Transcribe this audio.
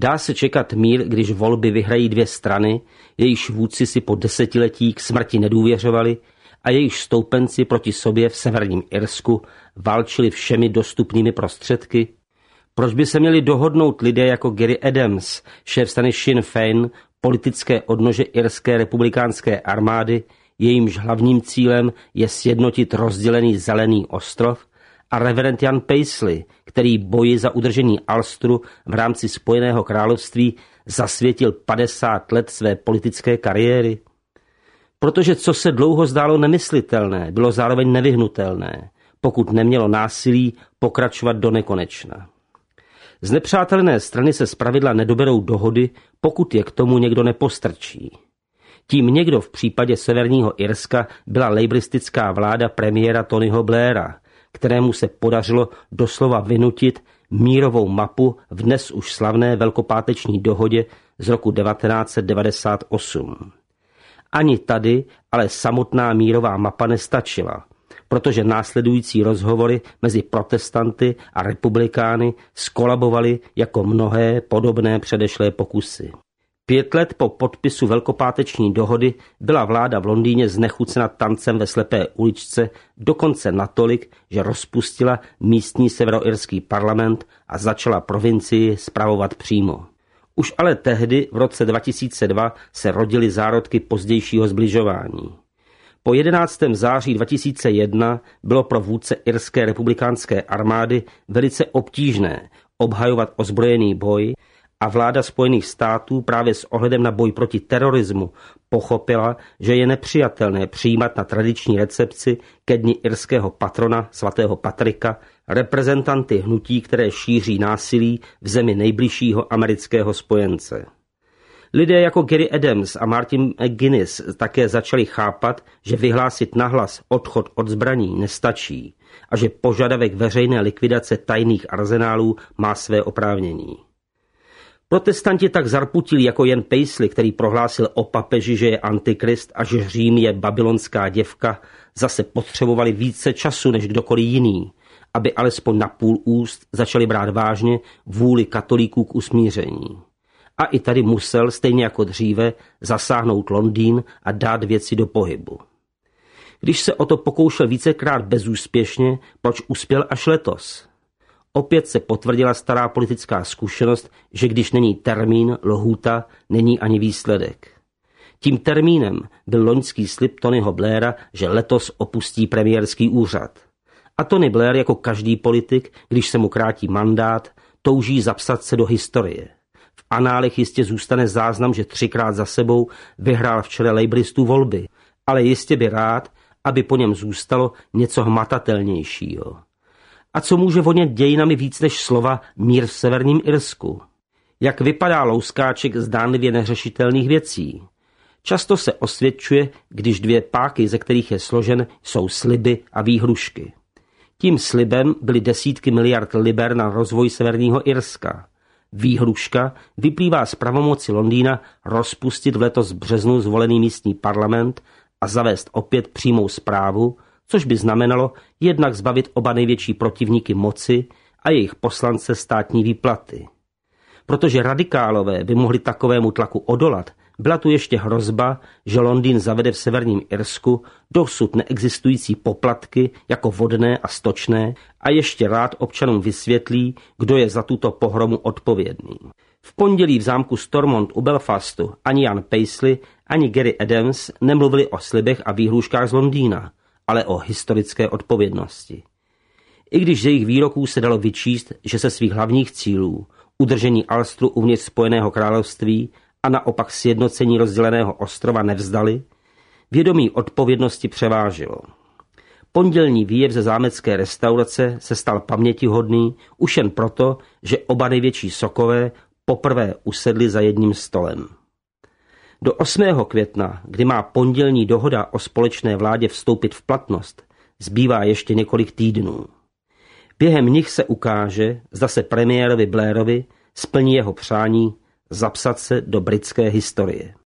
Dá se čekat mír, když volby vyhrají dvě strany, jejichž vůdci si po desetiletí k smrti nedůvěřovali a jejichž stoupenci proti sobě v severním Irsku válčili všemi dostupnými prostředky? Proč by se měli dohodnout lidé jako Gerry Adams, šéf strany Sinn Féin, politické odnože irské republikánské armády, jejímž hlavním cílem je sjednotit rozdělený Zelený ostrov, a reverend Jan Paisley, který boji za udržení Ulsteru v rámci Spojeného království zasvětil 50 let své politické kariéry? Protože co se dlouho zdálo nemyslitelné, bylo zároveň nevyhnutelné, pokud nemělo násilí pokračovat do nekonečna. Znepřátelené strany se zpravidla nedoberou dohody, pokud je k tomu někdo nepostrčí. Tím někdo v případě Severního Irska byla lejbristická vláda premiéra Tonyho Blaira, kterému se podařilo doslova vynutit mírovou mapu v dnes už slavné velkopáteční dohodě z roku 1998. Ani tady ale samotná mírová mapa nestačila, protože následující rozhovory mezi protestanty a republikány skolabovaly jako mnohé podobné předešlé pokusy. 5 let po podpisu velkopáteční dohody byla vláda v Londýně znechucena tancem ve slepé uličce dokonce natolik, že rozpustila místní severoirský parlament a začala provincii spravovat přímo. Už ale tehdy, v roce 2002, se rodily zárodky pozdějšího sbližování. Po 11. září 2001 bylo pro vůdce irské republikánské armády velice obtížné obhajovat ozbrojený boj a vláda Spojených států právě s ohledem na boj proti terorismu pochopila, že je nepřijatelné přijímat na tradiční recepci ke dni irského patrona svatého Patrika reprezentanty hnutí, které šíří násilí v zemi nejbližšího amerického spojence. Lidé jako Gerry Adams a Martin McGuinness také začali chápat, že vyhlásit nahlas odchod od zbraní nestačí a že požadavek veřejné likvidace tajných arzenálů má své oprávnění. Protestanti tak zarputili jako Jan Paisley, který prohlásil o papeži, že je antikrist a že Řím je babylonská děvka, zase potřebovali více času než kdokoliv jiný, aby alespoň na půl úst začali brát vážně vůli katolíků k usmíření. A i tady musel, stejně jako dříve, zasáhnout Londýn a dát věci do pohybu. Když se o to pokoušel vícekrát bezúspěšně, proč uspěl až letos? Opět se potvrdila stará politická zkušenost, že když není termín, lhůta, není ani výsledek. Tím termínem byl loňský slib Tonyho Blaira, že letos opustí premiérský úřad. A Tony Blair, jako každý politik, když se mu krátí mandát, touží zapsat se do historie. V análech jistě zůstane záznam, že 3krát za sebou vyhrál v čele lejbristů volby, ale jistě by rád, aby po něm zůstalo něco hmatatelnějšího. A co může vonět dějinami víc než slova mír v severním Irsku? Jak vypadá louskáček zdánlivě neřešitelných věcí? Často se osvědčuje, když dvě páky, ze kterých je složen, jsou sliby a výhrušky. Tím slibem byly desítky miliard liber na rozvoj severního Irska. Výhruška vyplývá z pravomoci Londýna rozpustit v letos březnu zvolený místní parlament a zavést opět přímou správu, což by znamenalo jednak zbavit oba největší protivníky moci a jejich poslance státní výplaty. Protože radikálové by mohli takovému tlaku odolat, byla tu ještě hrozba, že Londýn zavede v severním Irsku dosud neexistující poplatky jako vodné a stočné a ještě rád občanům vysvětlí, kdo je za tuto pohromu odpovědný. V pondělí v zámku Stormont u Belfastu ani Jan Paisley, ani Gerry Adams nemluvili o slibech a výhrůžkách z Londýna, ale o historické odpovědnosti. I když z jejich výroků se dalo vyčíst, že se svých hlavních cílů, udržení Ulsteru uvnitř Spojeného království a naopak sjednocení rozděleného ostrova nevzdali, vědomí odpovědnosti převážilo. Pondělní výjev ze zámecké restaurace se stal pamětihodný už jen proto, že oba největší sokové poprvé usedli za jedním stolem. Do 8. května, kdy má pondělní dohoda o společné vládě vstoupit v platnost, zbývá ještě několik týdnů. Během nich se ukáže, zda se premiérovi Blairovi splní jeho přání zapsat se do britské historie.